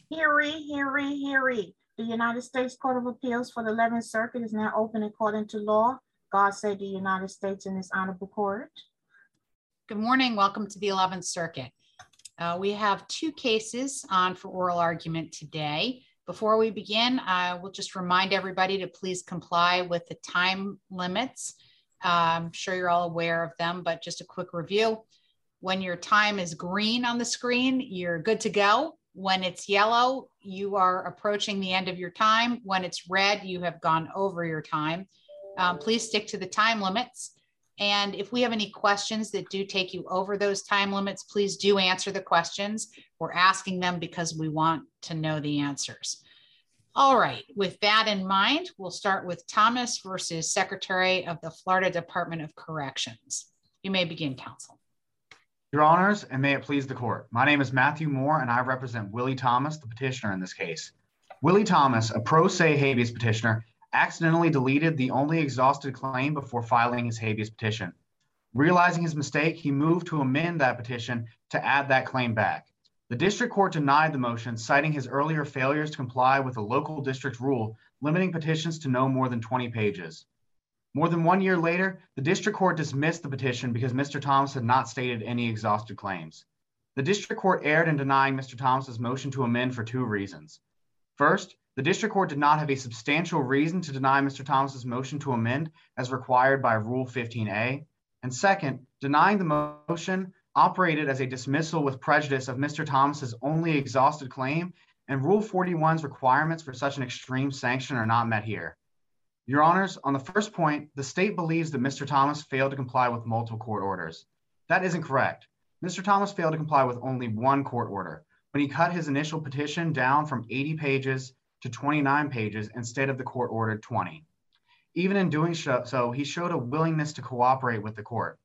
Hear. The United States Court of Appeals for the 11th Circuit is now open according to law. God save the United States in this honorable court. Good morning. Welcome to the 11th Circuit. We have two cases on for oral argument today. Before we begin, I will just remind everybody to please comply with the time limits. I'm sure you're all aware of them, but just a quick review. When your time is green on the screen, you're good to go. When it's yellow, you are approaching the end of your time. When it's red, you have gone over your time. Please stick to the time limits. And if we have any questions that do take you over those time limits, please do answer the questions. We're asking them because we want to know the answers. All right, with that in mind, we'll start with Thomas versus Secretary of the Florida Department of Corrections. You may begin, counsel. Your honors, and may it please the court. My name is Matthew Moore, and I represent Willie Thomas, the petitioner in this case. Willie Thomas, a pro se habeas petitioner, accidentally deleted the only exhausted claim before filing his habeas petition. Realizing his mistake, he moved to amend that petition to add that claim back. The district court denied the motion, citing his earlier failures to comply with a local district rule limiting petitions to no more than 20 pages. More than 1 year later, the district court dismissed the petition because Mr. Thomas had not stated any exhausted claims. The district court erred in denying Mr. Thomas's motion to amend for two reasons. First, the district court did not have a substantial reason to deny Mr. Thomas's motion to amend as required by Rule 15a. And second, denying the motion operated as a dismissal with prejudice of Mr. Thomas's only exhausted claim, and Rule 41's requirements for such an extreme sanction are not met here. Your honors, on the first point, the state believes that Mr. Thomas failed to comply with multiple court orders. That isn't correct. Mr. Thomas failed to comply with only one court order when he cut his initial petition down from 80 pages to 29 pages instead of the court ordered 20. Even in doing so, he showed a willingness to cooperate with the court.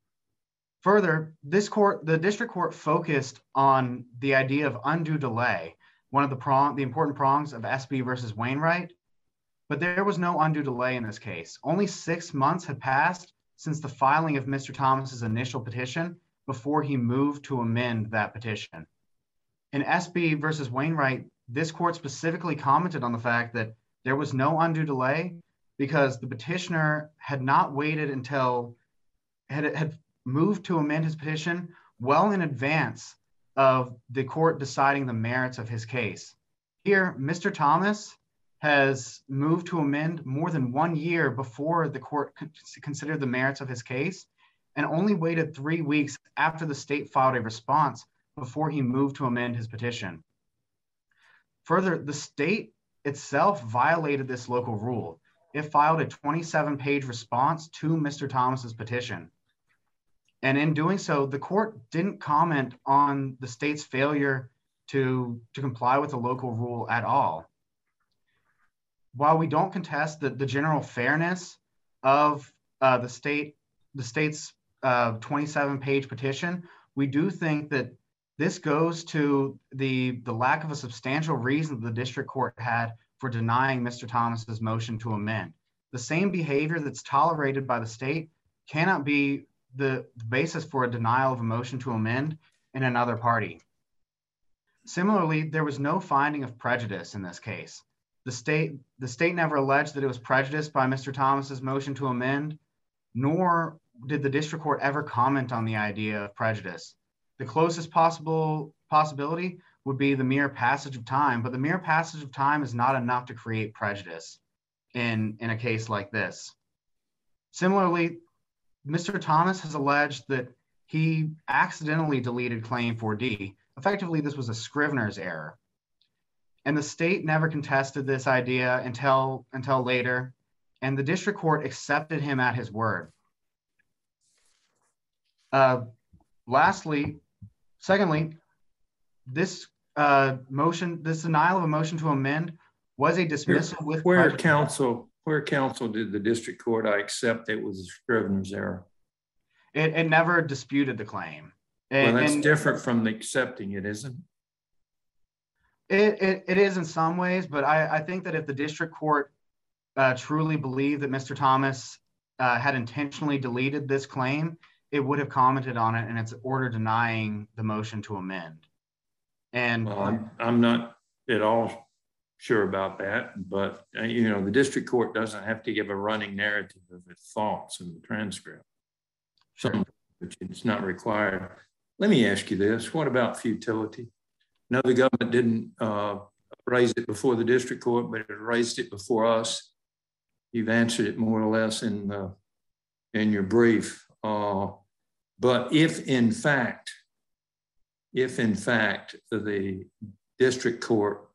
Further, the district court focused on the idea of undue delay, one of the important prongs of SB versus Wainwright. But there was no undue delay in this case. Only 6 months had passed since the filing of Mr. Thomas's initial petition before he moved to amend that petition. In SB versus Wainwright, this court specifically commented on the fact that there was no undue delay because the petitioner had not waited until had moved to amend his petition well in advance of the court deciding the merits of his case. Here, Mr. Thomas has moved to amend more than 1 year before the court considered the merits of his case and only waited 3 weeks after the state filed a response before he moved to amend his petition. Further, the state itself violated this local rule. It filed a 27-page response to Mr. Thomas's petition. And in doing so, the court didn't comment on the state's failure to comply with the local rule at all. While we don't contest the general fairness of the state's 27-page petition, we do think that this goes to the lack of a substantial reason the district court had for denying Mr. Thomas's motion to amend. The same behavior that's tolerated by the state cannot be the basis for a denial of a motion to amend in another party. Similarly, there was no finding of prejudice in this case. The state never alleged that it was prejudiced by Mr. Thomas's motion to amend, nor did the district court ever comment on the idea of prejudice. The closest possibility would be the mere passage of time, but the mere passage of time is not enough to create prejudice in a case like this. Similarly, Mr. Thomas has alleged that he accidentally deleted Claim 4D. Effectively, this was a Scrivener's error. And the state never contested this idea until later, and the district court accepted him at his word. Secondly, this denial of a motion to amend was a dismissal with prejudice. Where counsel did the district court accept it was a Scrivener's error? It never disputed the claim. Well, that's different from accepting it, isn't it? It is in some ways, but I think that if the district court truly believed that Mr. Thomas had intentionally deleted this claim, it would have commented on it in its order denying the motion to amend. And well, I'm not at all sure about that, but you know, the district court doesn't have to give a running narrative of its thoughts in the transcript. Some, which it's not required. Let me ask you this: what about futility? No, the government didn't raise it before the district court, but it raised it before us. You've answered it more or less in your brief. But if in fact the district court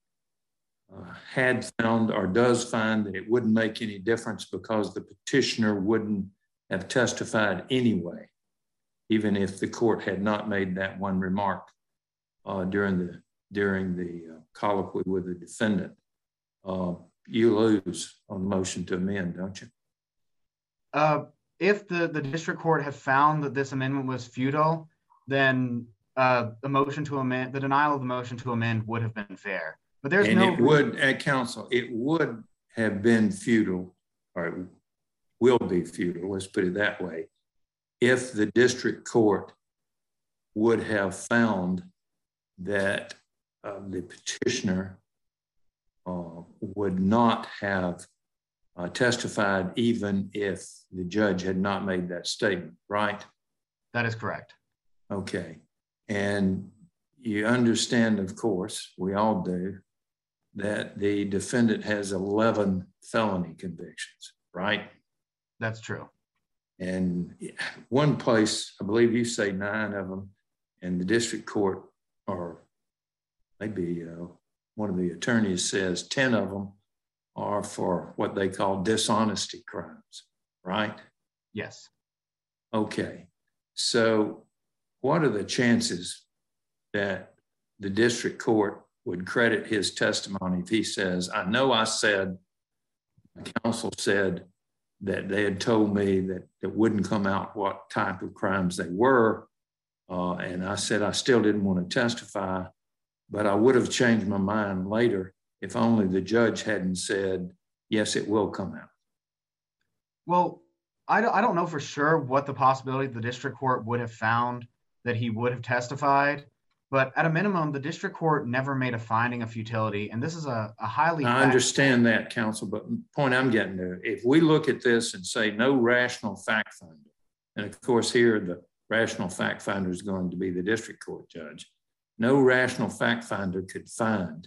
had found or does find that it wouldn't make any difference because the petitioner wouldn't have testified anyway, even if the court had not made that one remark during the colloquy with the defendant, you lose on the motion to amend, don't you? If the district court had found that this amendment was futile, then the denial of the motion to amend would have been fair. But there's it would, at counsel, it would have been futile, or it will be futile, let's put it that way, if the district court would have found that the petitioner would not have testified even if the judge had not made that statement, right? That is correct. Okay. And you understand, of course, we all do, that the defendant has 11 felony convictions, right? That's true. And one place, I believe you say 9 of them, and the district court, or maybe one of the attorneys says 10 of them are for what they call dishonesty crimes, right? Yes. Okay. So what are the chances that the district court would credit his testimony if he says, I know I said, the counsel said that they had told me that it wouldn't come out what type of crimes they were, and I said I still didn't want to testify, but I would have changed my mind later if only the judge hadn't said, yes, it will come out. Well, I don't know for sure what the possibility the district court would have found that he would have testified, but at a minimum, the district court never made a finding of futility, and this is a highly— I understand that, counsel, but the point I'm getting to, if we look at this and say no rational fact finder, and of course here the rational fact finder is going to be the district court judge, no rational fact finder could find,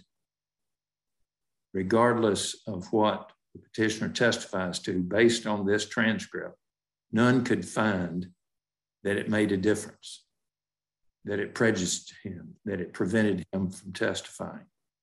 regardless of what the petitioner testifies to based on this transcript, none could find that it made a difference, that it prejudiced him, that it prevented him from testifying.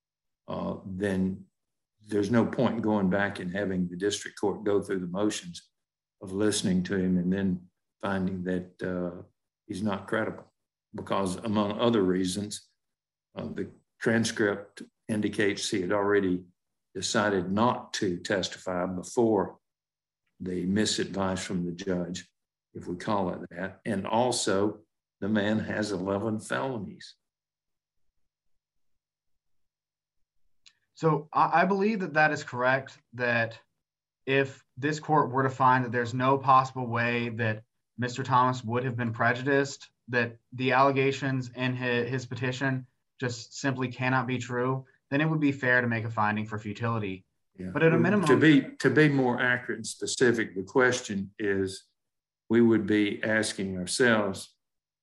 Then there's no point in going back and having the district court go through the motions of listening to him and then finding that he's not credible, because among other reasons, the transcript indicates he had already decided not to testify before the misadvice from the judge, if we call it that. And also the man has 11 felonies. So I believe that that is correct, that if this court were to find that there's no possible way that Mr. Thomas would have been prejudiced, that the allegations in his petition just simply cannot be true, then it would be fair to make a finding for futility. Yeah. But at a minimum— To be more accurate and specific, the question is, we would be asking ourselves,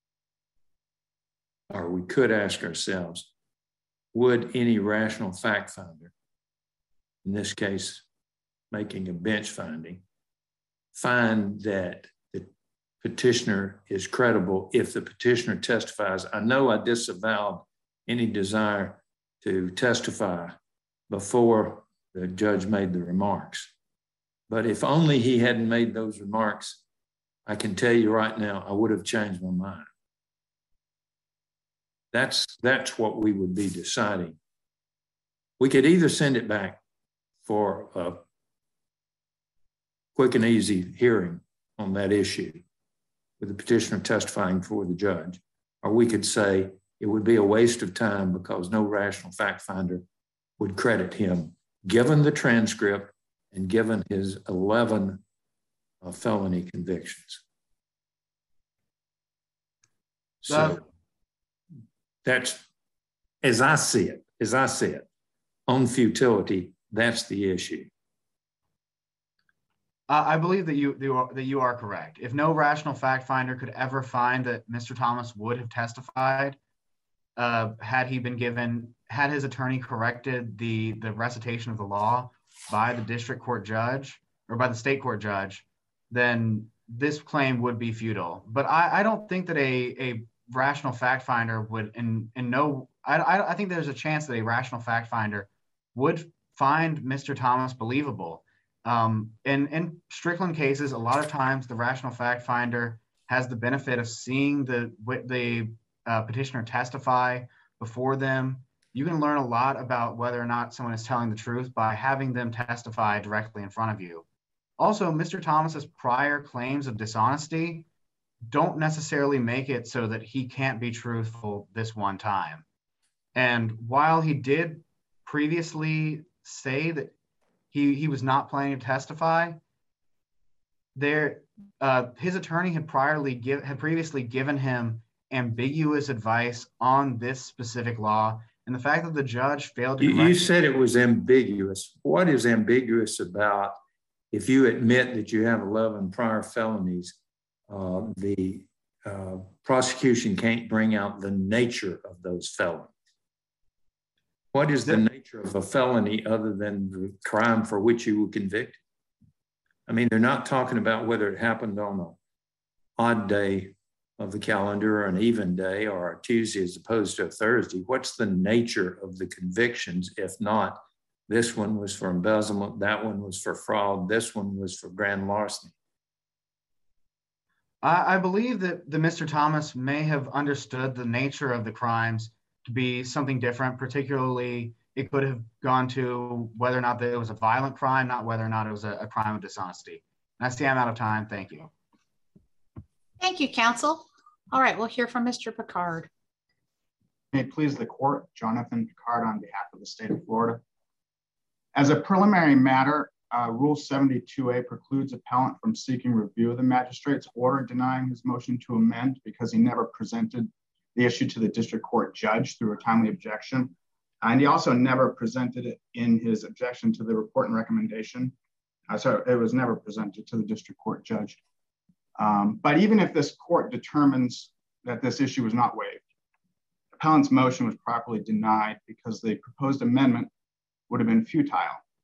or we could ask ourselves, would any rational fact finder, in this case, making a bench finding, find that the petitioner is credible if the petitioner testifies, I know I disavowed any desire to testify before the judge made the remarks, but if only he hadn't made those remarks, I can tell you right now, I would have changed my mind. That's what we would be deciding. We could either send it back for a quick and easy hearing on that issue with the petitioner testifying for the judge, or we could say it would be a waste of time because no rational fact finder would credit him, given the transcript and given his 11 felony convictions. So that's, as I see it, as I see it, on futility, that's the issue. I believe that you are correct. If no rational fact finder could ever find that Mr. Thomas would have testified, had his attorney corrected the recitation of the law by the district court judge or by the state court judge, then this claim would be futile. But I don't think that a rational fact finder would, I think there's a chance that a rational fact finder would find Mr. Thomas believable. In Strickland cases, a lot of times the rational fact finder has the benefit of seeing the petitioner testify before them. You can learn a lot about whether or not someone is telling the truth by having them testify directly in front of you. Also, Mr. Thomas's prior claims of dishonesty don't necessarily make it so that he can't be truthful this one time. And while he did previously say that he was not planning to testify, his attorney had previously given him ambiguous advice on this specific law, and the fact that the judge failed to you said it was ambiguous. What is ambiguous about if you admit that you have 11 prior felonies, the prosecution can't bring out the nature of those felonies? What is the nature of a felony other than the crime for which you were convicted? I mean, they're not talking about whether it happened on an odd day of the calendar or an even day or a Tuesday as opposed to a Thursday. What's the nature of the convictions? If not, this one was for embezzlement, that one was for fraud, this one was for grand larceny. I believe that Mr. Thomas may have understood the nature of the crimes to be something different. Particularly, it could have gone to whether or not it was a violent crime, not whether or not it was a crime of dishonesty. And I see I'm out of time. Thank you. Thank you, counsel. All right, we'll hear from Mr. Picard. May it please the court, Jonathan Picard on behalf of the state of Florida. As a preliminary matter, Rule 72A precludes appellant from seeking review of the magistrate's order denying his motion to amend because he never presented the issue to the district court judge through a timely objection. And he also never presented it in his objection to the report and recommendation. So it was never presented to the district court judge. But even if this court determines that this issue was not waived, appellant's motion was properly denied because the proposed amendment would have been futile.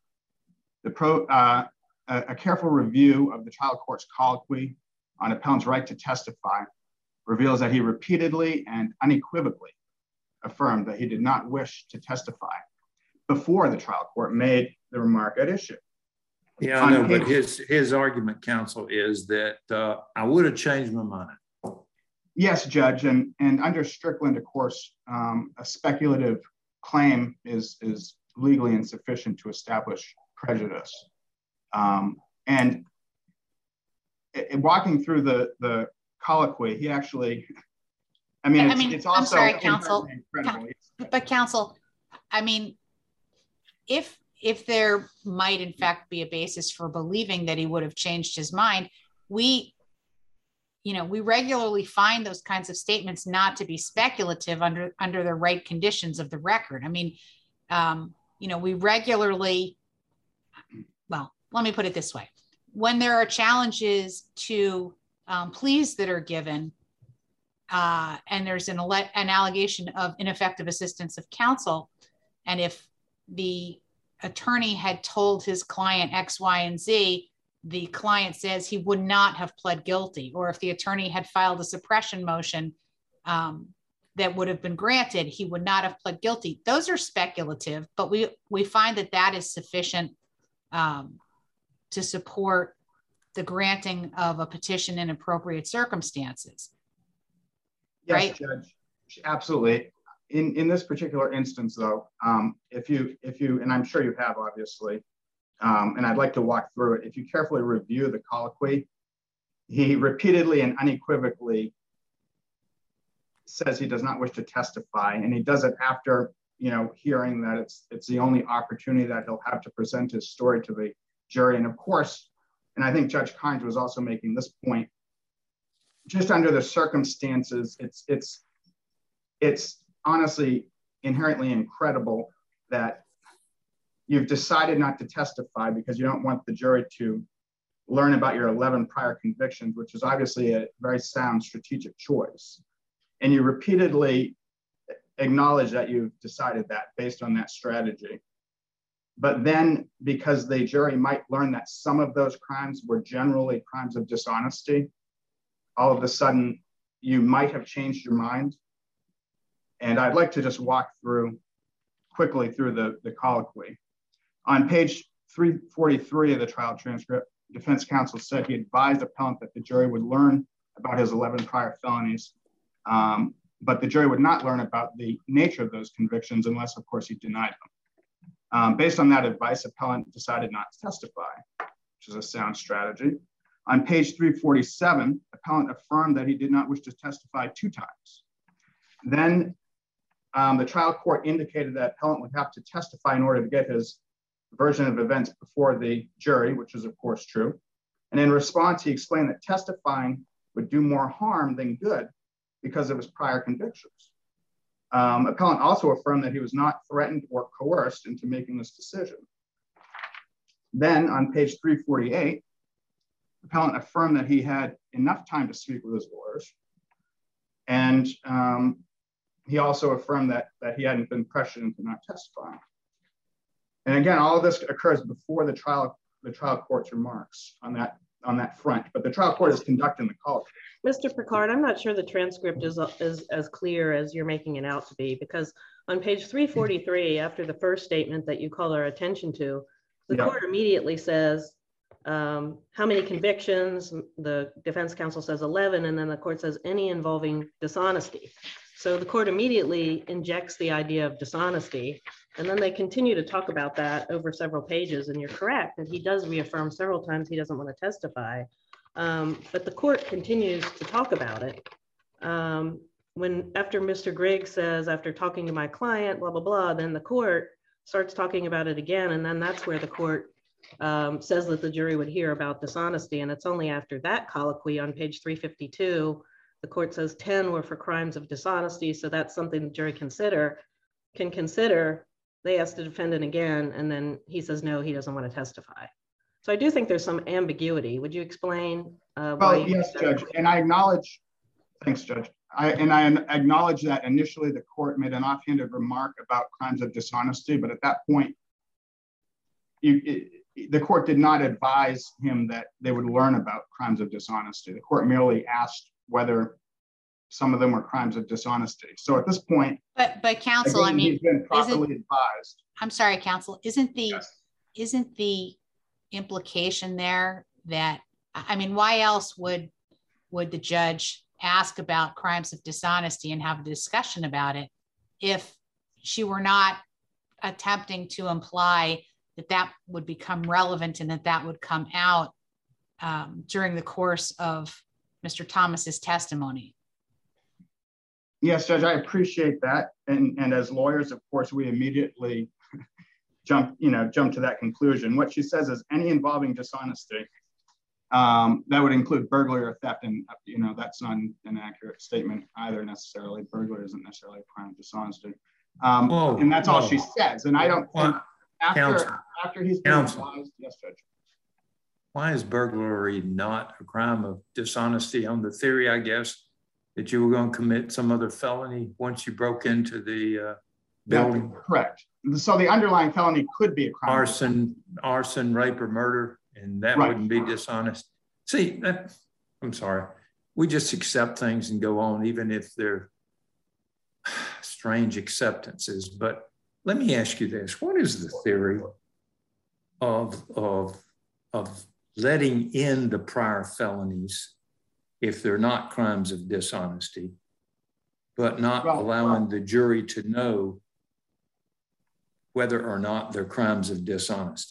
A careful review of the trial court's colloquy on appellant's right to testify reveals that he repeatedly and unequivocally affirmed that he did not wish to testify before the trial court made the remark at issue. Yeah, I know, but his argument, counsel, is that I would have changed my mind. Yes, Judge, and under Strickland, of course, a speculative claim is legally insufficient to establish prejudice. And walking through the colloquy, he actually, it's also— I'm sorry, counsel, but counsel, I mean, if there might in fact be a basis for believing that he would have changed his mind, we regularly find those kinds of statements not to be speculative under the right conditions of the record. I mean, we regularly, well, let me put it this way. When there are challenges to pleas that are given, and there's an allegation of ineffective assistance of counsel, and if the attorney had told his client X, Y, and Z, the client says he would not have pled guilty, or if the attorney had filed a suppression motion that would have been granted, he would not have pled guilty. Those are speculative, but we find that is sufficient to support the granting of a petition in appropriate circumstances. Yes, right? Judge, absolutely. In this particular instance, though, if you, and I'm sure you have, obviously, and I'd like to walk through it. If you carefully review the colloquy, he repeatedly and unequivocally says he does not wish to testify, and he does it after, hearing that it's the only opportunity that he'll have to present his story to the jury. And of course, and I think Judge Kynes was also making this point, just under the circumstances, it's honestly inherently incredible that you've decided not to testify because you don't want the jury to learn about your 11 prior convictions, which is obviously a very sound strategic choice. And you repeatedly acknowledge that you've decided that based on that strategy. But then because the jury might learn that some of those crimes were generally crimes of dishonesty, all of a sudden you might have changed your mind. And I'd like to just walk quickly through the colloquy. On page 343 of the trial transcript, defense counsel said he advised appellant that the jury would learn about his 11 prior felonies, but the jury would not learn about the nature of those convictions unless, of course, he denied them. Based on that advice, appellant decided not to testify, which is a sound strategy. On page 347, appellant affirmed that he did not wish to testify 2 times. Then the trial court indicated that appellant would have to testify in order to get his version of events before the jury, which is of course true. And in response, he explained that testifying would do more harm than good because of his prior convictions. Appellant also affirmed that he was not threatened or coerced into making this decision. Then on page 348, appellant affirmed that he had enough time to speak with his lawyers. And he also affirmed that he hadn't been pressured into not testifying. And again, all of this occurs before the trial court's remarks on that front, but the trial court is conducting the colloquy. Mr. Picard, I'm not sure the transcript is as clear as you're making it out to be, because on page 343, after the first statement that you call our attention to, the court immediately says, how many convictions? The defense counsel says 11, and then the court says any involving dishonesty. So the court immediately injects the idea of dishonesty, and then they continue to talk about that over several pages. And you're correct that he does reaffirm several times he doesn't want to testify, but the court continues to talk about it. After Mr. Griggs says, after talking to my client, blah, blah, blah, then the court starts talking about it again. And then that's where the court says that the jury would hear about dishonesty. And it's only after that colloquy on page 352, the court says 10 were for crimes of dishonesty. So that's something the jury can consider. They ask the defendant again, and then he says, no, he doesn't want to testify. So I do think there's some ambiguity. Would you explain? Well, yes, Judge, and I acknowledge, thanks, Judge. I acknowledge that initially the court made an offhanded remark about crimes of dishonesty, but at that point, the court did not advise him that they would learn about crimes of dishonesty. The court merely asked whether some of them were crimes of dishonesty. So at this point, but counsel, I mean, he's been properly advised. I'm sorry, counsel, isn't the implication there that, I mean, why else would the judge ask about crimes of dishonesty and have a discussion about it if she were not attempting to imply that would become relevant and that would come out during the course of Mr. Thomas's testimony? Yes, Judge, I appreciate that. And as lawyers, of course, we immediately jump to that conclusion. What she says is any involving dishonesty, that would include burglary or theft. And, that's not an accurate statement either necessarily. Burglary isn't necessarily a crime of dishonesty. And that's all she says. And I don't think after he's been advised, yes, Judge. Why is burglary not a crime of dishonesty on the theory, I guess, that you were going to commit some other felony once you broke into the building? That's correct. So the underlying felony could be a crime. Arson, rape, or murder, and that wouldn't be dishonest. See, I'm sorry. We just accept things and go on, even if they're strange acceptances. But let me ask you this. What is the theory of letting in the prior felonies if they're not crimes of dishonesty, but not allowing the jury to know whether or not they're crimes of dishonesty?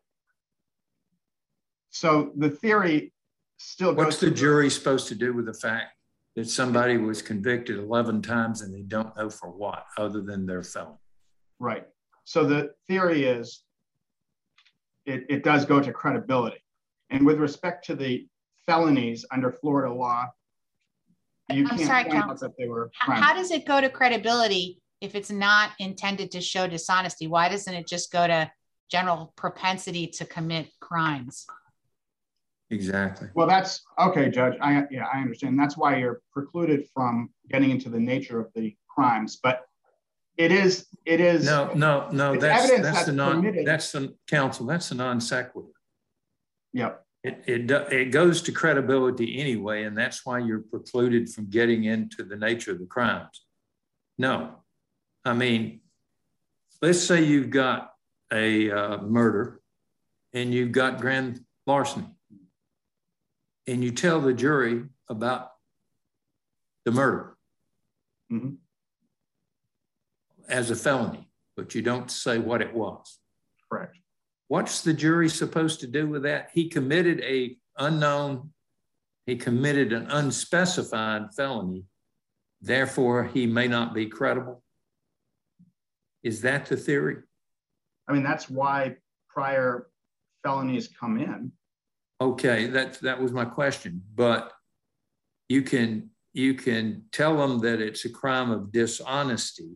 So the theory still goes. What's the jury supposed to do with the fact that somebody was convicted 11 times and they don't know for what other than their felony? Right. So the theory is it does go to credibility. And with respect to the felonies under Florida law, you can't point out that they were crimes. How does it go to credibility if it's not intended to show dishonesty, why doesn't it just go to general propensity to commit crimes? Exactly. Well, that's okay, Judge. I understand. That's why you're precluded from getting into the nature of the crimes. But it is. No. That's the counsel. That's a non sequitur. Yep. It goes to credibility anyway, and that's why you're precluded from getting into the nature of the crimes. No, I mean, let's say you've got a murder and you've got grand larceny, and you tell the jury about the murder as a felony, but you don't say what it was. Correct. What's the jury supposed to do with that? He committed an unspecified felony, therefore he may not be credible. Is that the theory? I mean, that's why prior felonies come in. Okay, that was my question. But you can tell them that it's a crime of dishonesty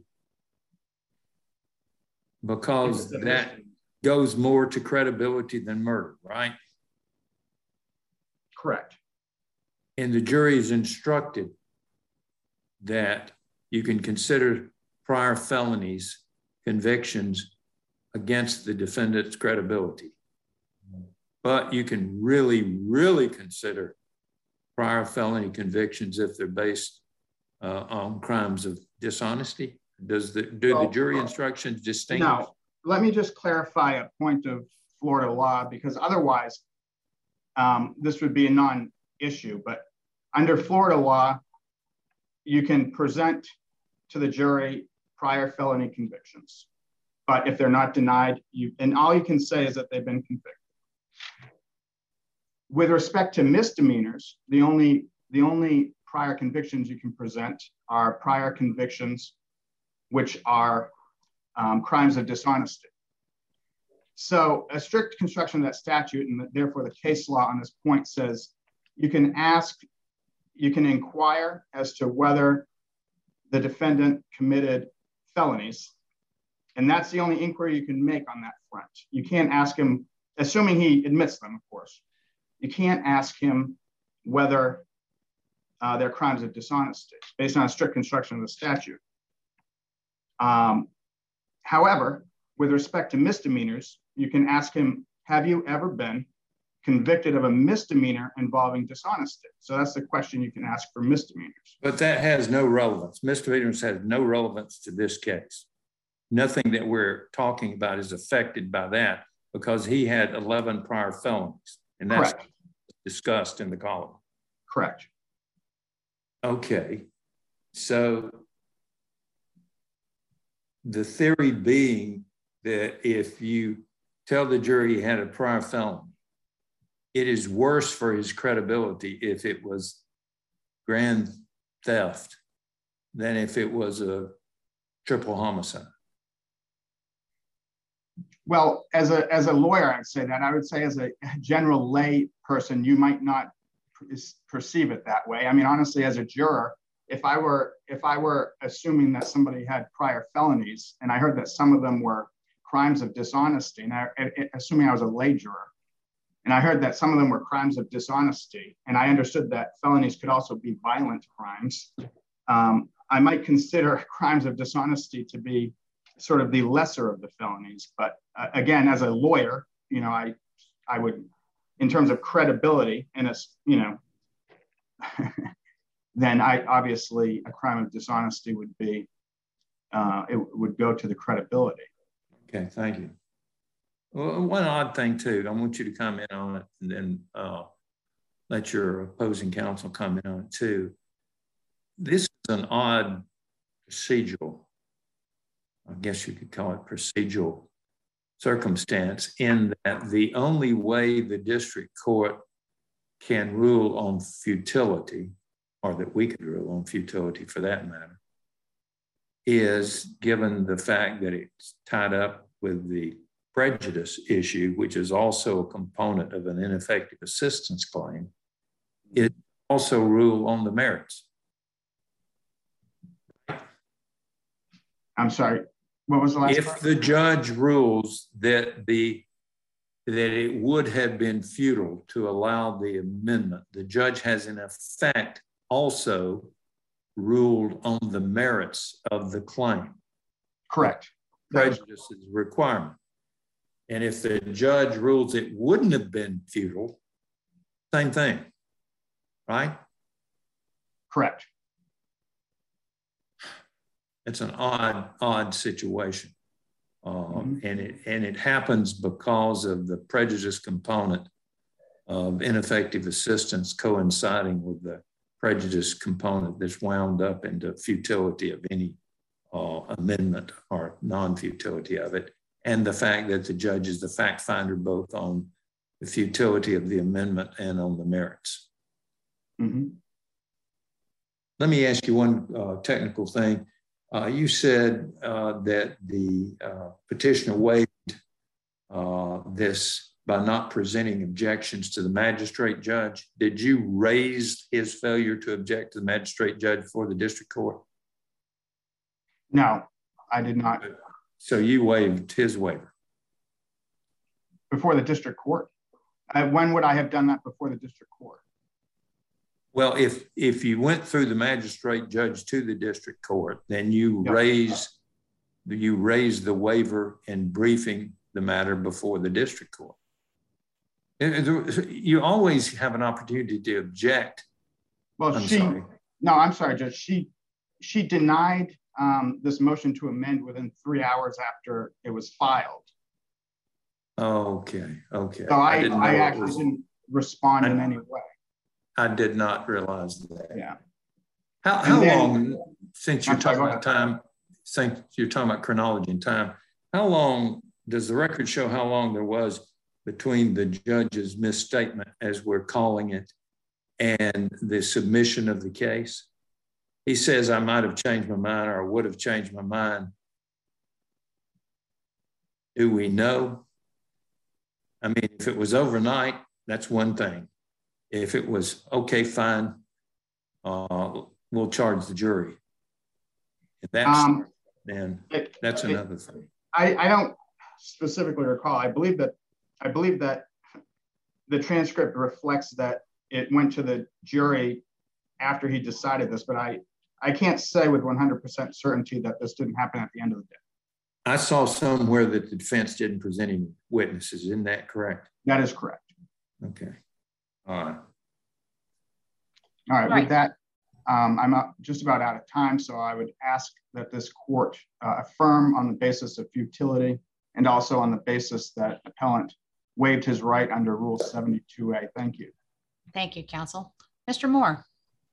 because that goes more to credibility than murder, right? Correct. And the jury is instructed that you can consider prior felonies convictions against the defendant's credibility. But you can really, really consider prior felony convictions if they're based on crimes of dishonesty. Do the jury instructions distinguish? No. Let me just clarify a point of Florida law, because otherwise this would be a non-issue. But under Florida law, you can present to the jury prior felony convictions. But if they're not denied, and all you can say is that they've been convicted. With respect to misdemeanors, the only prior convictions you can present are prior convictions, which are crimes of dishonesty. So a strict construction of that statute, and therefore the case law on this point, says you can inquire as to whether the defendant committed felonies. And that's the only inquiry you can make on that front. You can't ask him, assuming he admits them, of course, you can't ask him whether they're crimes of dishonesty based on a strict construction of the statute. However, with respect to misdemeanors, you can ask him, have you ever been convicted of a misdemeanor involving dishonesty? So that's the question you can ask for misdemeanors. But that has no relevance. Misdemeanors have no relevance to this case. Nothing that we're talking about is affected by that because he had 11 prior felonies, and that's correct. Discussed in the column. Correct. Okay, so the theory being that if you tell the jury he had a prior felony, it is worse for his credibility if it was grand theft than if it was a triple homicide. Well, as a lawyer, I'd say that. I would say as a general lay person, you might not perceive it that way. I mean, honestly, as a juror, if I were assuming that somebody had prior felonies, and I heard that some of them were crimes of dishonesty, and assuming I was a lay juror, and I heard that some of them were crimes of dishonesty, and I understood that felonies could also be violent crimes, I might consider crimes of dishonesty to be sort of the lesser of the felonies. But again, as a lawyer, you know, I would, in terms of credibility, and then obviously a crime of dishonesty would be, it would go to the credibility. Okay, thank you. Well, one odd thing too, I want you to comment on it and then let your opposing counsel comment on it too. This is an odd procedural, I guess you could call it procedural circumstance, in that the only way the district court can rule on futility, or that we could rule on futility for that matter, is given the fact that it's tied up with the prejudice issue, which is also a component of an ineffective assistance claim, it also rule on the merits. I'm sorry, what was the last If part? the judge rules that it would have been futile to allow the amendment, the judge has in effect also ruled on the merits of the claim. Correct. Prejudice is a requirement. And if the judge rules it wouldn't have been futile, same thing, right? Correct. It's an odd situation. And it happens because of the prejudice component of ineffective assistance coinciding with the prejudice component that's wound up into futility of any amendment or non-futility of it, and the fact that the judge is the fact finder both on the futility of the amendment and on the merits. Let me ask you one technical thing. You said that the petitioner waived this by not presenting objections to the magistrate judge. Did you raise his failure to object to the magistrate judge before the district court? No, I did not. So you waived his waiver? Before the district court? When would I have done that before the district court? Well, if you went through the magistrate judge to the district court, then you raised the waiver in briefing the matter before the district court. You always have an opportunity to object. Well, I'm sorry, Judge. She denied this motion to amend within 3 hours after it was filed. Okay. So I actually didn't respond in any way. I did not realize that. Yeah. How long, since you're talking about time, since you're talking about chronology and time, how long does the record show how long there was between the judge's misstatement, as we're calling it, and the submission of the case? He says, I might have changed my mind or would have changed my mind. Do we know? I mean, if it was overnight, that's one thing. If it was, okay, fine, we'll charge the jury. If that's, then that's another thing. I don't specifically recall. I believe that the transcript reflects that it went to the jury after he decided this, but I can't say with 100% certainty that this didn't happen at the end of the day. I saw somewhere that the defense didn't present any witnesses. Isn't that correct? That is correct. Okay. All right. With that, I'm just about out of time, so I would ask that this court affirm on the basis of futility and also on the basis that appellant waived his right under Rule 72A. Thank you. Thank you, counsel. Mr. Moore.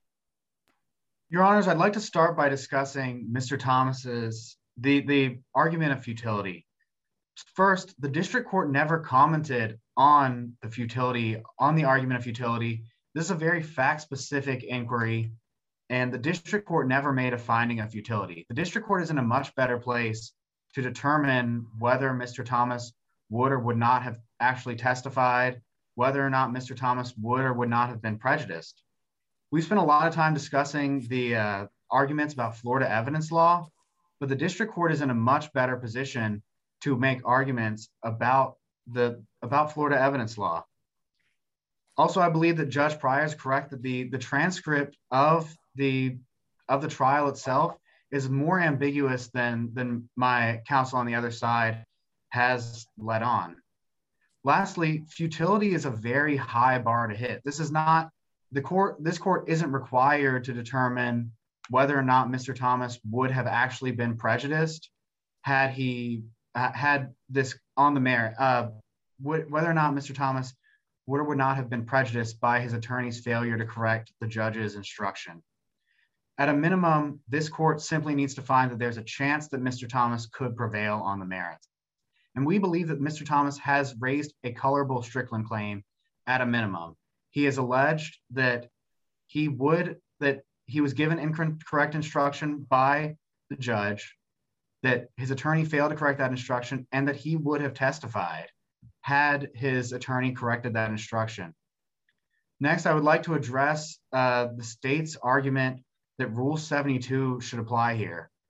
Your Honors, I'd like to start by discussing Mr. Thomas's the argument of futility. First, the district court never commented on the futility, on the argument of futility. This is a very fact-specific inquiry, and the district court never made a finding of futility. The district court is in a much better place to determine whether Mr. Thomas would or would not have actually testified, whether or not Mr. Thomas would or would not have been prejudiced. We spent a lot of time discussing the arguments about Florida evidence law, but the district court is in a much better position to make arguments about Florida evidence law. Also, I believe that Judge Pryor is correct that the transcript of the trial itself is more ambiguous than my counsel on the other side has led on. Lastly, futility is a very high bar to hit. This is not the court. This court isn't required to determine whether or not Mr. Thomas would have actually been prejudiced had he had this on the merit. Whether or not Mr. Thomas would or would not have been prejudiced by his attorney's failure to correct the judge's instruction. At a minimum, this court simply needs to find that there's a chance that Mr. Thomas could prevail on the merits. And we believe that Mr. Thomas has raised a colorable Strickland claim at a minimum. He has alleged that he was given incorrect instruction by the judge, that his attorney failed to correct that instruction, and that he would have testified had his attorney corrected that instruction. Next, I would like to address the state's argument that Rule 72 should apply here.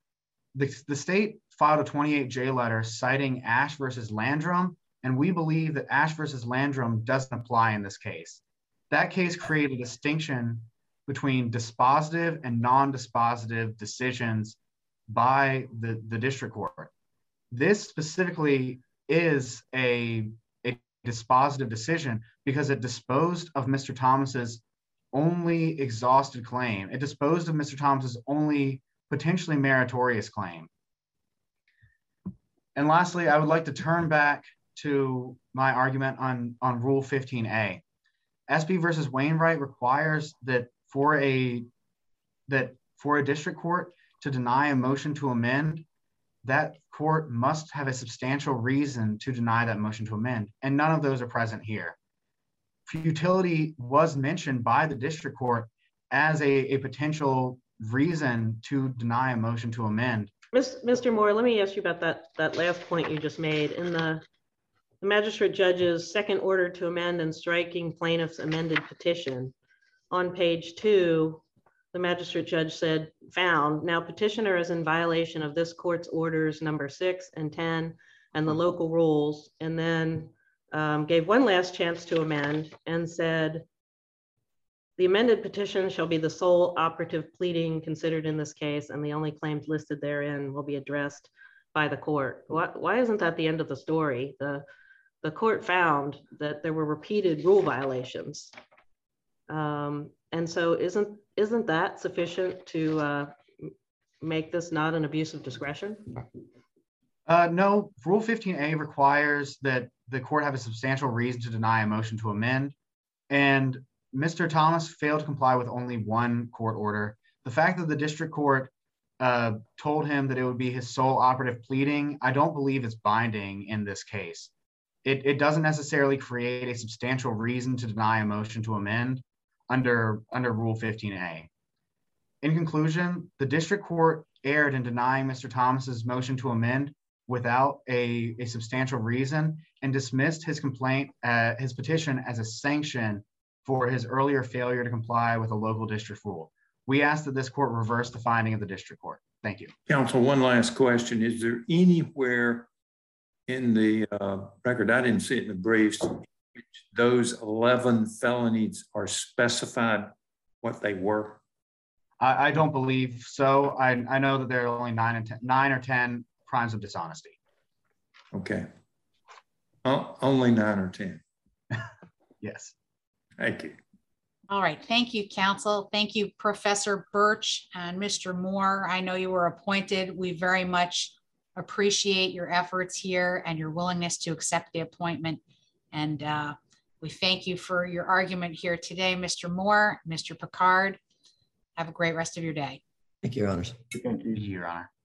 the state filed a 28J letter citing Ash versus Landrum, and we believe that Ash versus Landrum doesn't apply in this case. That case created a distinction between dispositive and non-dispositive decisions by the district court. This specifically is a dispositive decision because it disposed of Mr. Thomas's only exhausted claim. It disposed of Mr. Thomas's only potentially meritorious claim. And lastly, I would like to turn back to my argument on Rule 15A. SB versus Wainwright requires that for a district court to deny a motion to amend, that court must have a substantial reason to deny that motion to amend, and none of those are present here. Futility was mentioned by the district court as a potential reason to deny a motion to amend. Mr. Moore, let me ask you about that last point you just made. In the magistrate judge's second order to amend and striking plaintiff's amended petition, on page 2, the magistrate judge said, found, now petitioner is in violation of this court's orders number 6 and 10 and the local rules, and then gave one last chance to amend and said, the amended petition shall be the sole operative pleading considered in this case, and the only claims listed therein will be addressed by the court. Why isn't that the end of the story? The court found that there were repeated rule violations. And so isn't that sufficient to make this not an abuse of discretion? No, Rule 15A requires that the court have a substantial reason to deny a motion to amend. And Mr. Thomas failed to comply with only one court order. The fact that the district court told him that it would be his sole operative pleading, I don't believe it's binding in this case. It doesn't necessarily create a substantial reason to deny a motion to amend under Rule 15A. In conclusion, the district court erred in denying Mr. Thomas's motion to amend without a substantial reason and dismissed his petition as a sanction for his earlier failure to comply with a local district rule. We ask that this court reverse the finding of the district court. Thank you. Counsel, one last question. Is there anywhere in the record, I didn't see it in the briefs, those 11 felonies are specified what they were? I don't believe so. I know that there are only 9 or 10 crimes of dishonesty. Okay. Only 9 or 10. Yes. Thank you. All right. Thank you, counsel. Thank you, Professor Birch and Mr. Moore. I know you were appointed. We very much appreciate your efforts here and your willingness to accept the appointment. And we thank you for your argument here today, Mr. Moore, Mr. Picard. Have a great rest of your day. Thank you, Your Honors. Thank you. Your Honor.